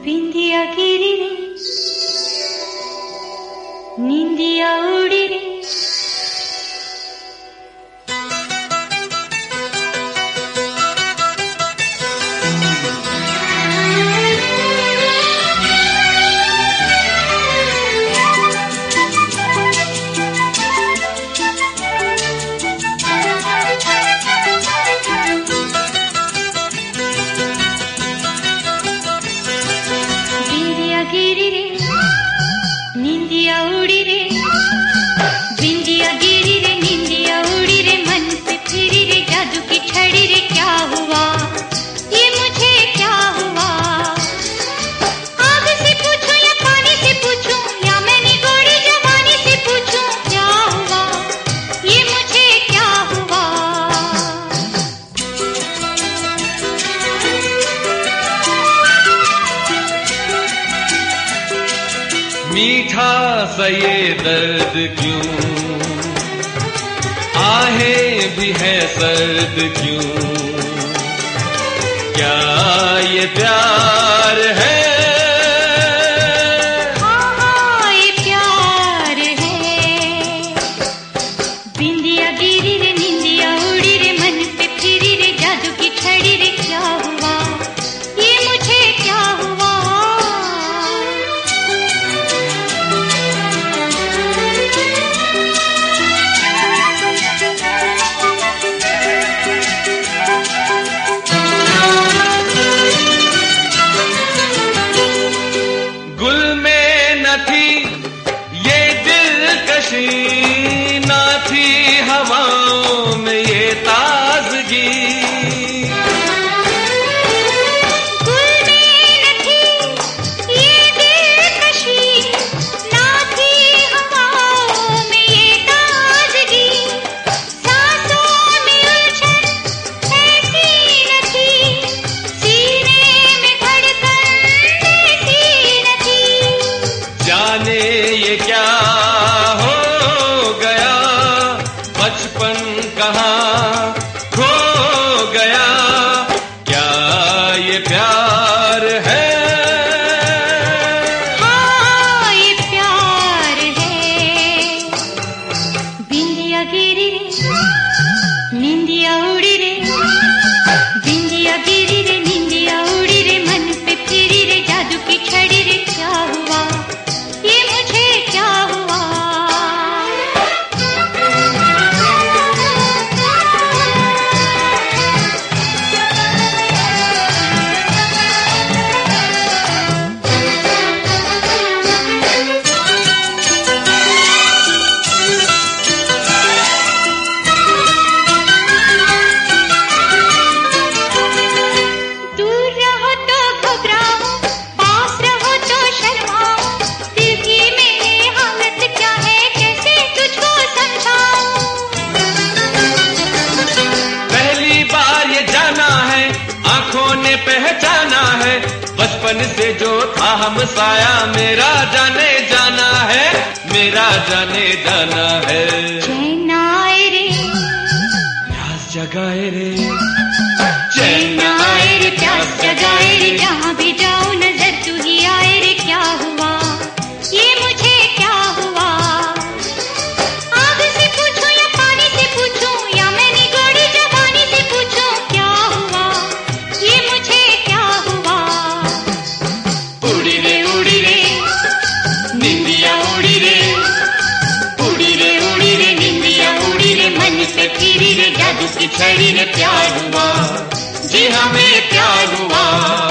बिंदिया गिरी रे, निंदिया उड़ी रे। गिरी रे, निंदिया उड़ी रे, बिंदिया गिरी रे, निंदिया उड़ी रे, मन पे फिरी रे, जादू की छड़ी रे। क्या हुआ ये मुझे, क्या हुआ? आग से पूछूं या पानी से पूछूं, या मैंने गोरी जवानी से पूछूं, क्या हुआ ये मुझे, क्या हुआ? मीठा सा ये दर्द क्यों, आहें भी है सर्द क्यों? क्या ये प्यार है? हाँ हाँ ये प्यार है। बिंदिया गिरी रे, निंदिया उड़ी रे, मन पे फिरी रे, जादू की छड़ी रे। क्या हुआ ये मुझे, क्या हुआ? ना थी हवाओं में ये ताजगी, गुल में न थी ये दिलकशी, ना थी हवाओं में ये ताजगी, सांसों में उलझन ऐसी न थी, सीने में धड़कन ऐसी न थी। जाने ये क्या बचपन कहाँ खो गया, क्या ये प्यार है? हाँ ये प्यार है। बिंदिया गिरी रे, निंदिया उड़ी रे, बिंदिया गिरी रे, निंदिया उड़ी रे, मन पे फिरी रे, जादू की छड़ी रे। क्या हुआ ये मुझे, क्या हुआ? पहचाना है बचपन से जो था हमसाया, मेरा जाने जाना है, मेरा जाने जाना है। चैन आए रे, प्यास जगाए रे, चैन आए रे, प्यास जगाए रे, जहाँ भी जाऊं नजर तू ही आए रे। क्या हुआ ये मुझे, क्या हुआ? आग से पूछूं या पानी से पूछूं, या मैंने गोरी जवानी से पूछूं, क्या हुआ ये मुझे, क्या हुआ? उड़ी रे, निंदिया उड़ी रे, उड़ी रे, निंदिया उड़ी रे, मन से फिरी रे, जादू की छड़ी रे। प्यार हुआ जी, हमें प्यार हुआ।